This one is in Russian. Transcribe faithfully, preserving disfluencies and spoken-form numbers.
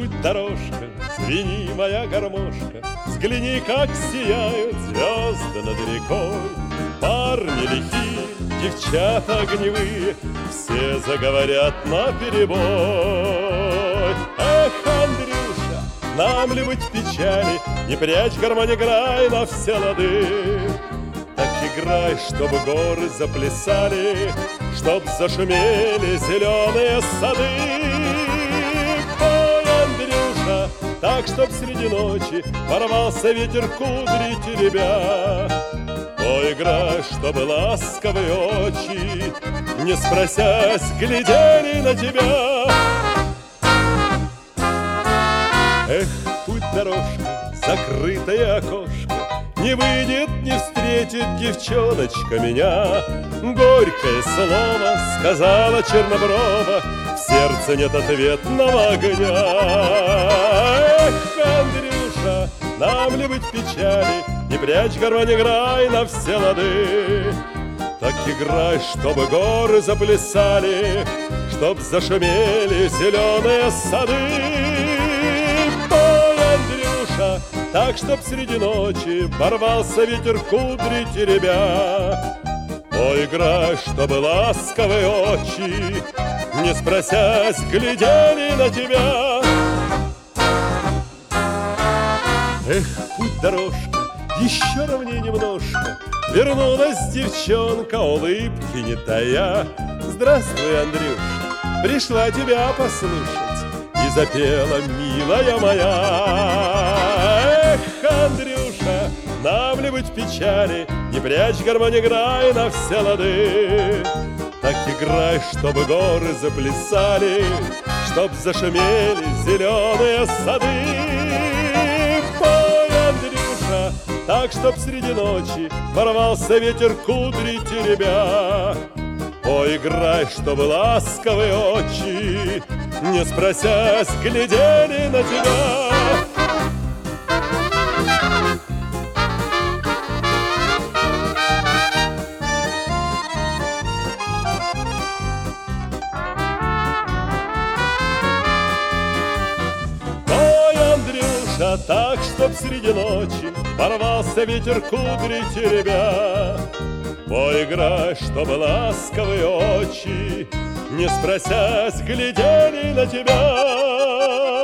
путь дорожка, звени, моя гармошка, взгляни, как сияют звезды над рекой. Парни лихие, девчата огневые, все заговорят наперебой. Эх, Андрюша, нам ли быть в печали, не прячь гармонь, играй на все лады. Так играй, чтобы горы заплясали, чтоб зашумели зеленые сады. Пой, Андрюша, так, чтоб среди ночи порвался ветер кудри теребя. Поиграй, чтобы ласковые очи, не спросясь, глядели на тебя. Эх, путь дорожка, закрытое окошко, не выйдет, не встретит девчоночка меня. Горькое слово сказала черноброва, в сердце нет ответного огня. Эх, Андрюша, нам ли быть в печали, не прячь гармонь, играй на все лады. Так играй, чтобы горы заплясали, чтоб зашумели зеленые сады. Пой, Андрюша, так, чтоб среди ночи порвался ветер кудри теребя. Поиграй, чтобы ласковые очи, не спросясь, глядели на тебя. Эх, путь дорожка, еще ровнее немножко, вернулась девчонка, улыбки не тая. Здравствуй, Андрюша, пришла тебя послушать, и запела, милая моя. Эх, Андрюша, нам ли быть в печали, не прячь гармонь, играй на все лады. Так играй, чтобы горы заплясали, чтоб зашумели зеленые сады. Пой, Андрюша, так, чтоб среди ночи порвался ветер кудри теребя. Поиграй, чтобы ласковые очи, не спросясь, глядели на тебя. Так, чтоб среди ночи порвался ветер кудри теребя. Поиграй, чтобы ласковые очи, не спросясь, глядели на тебя.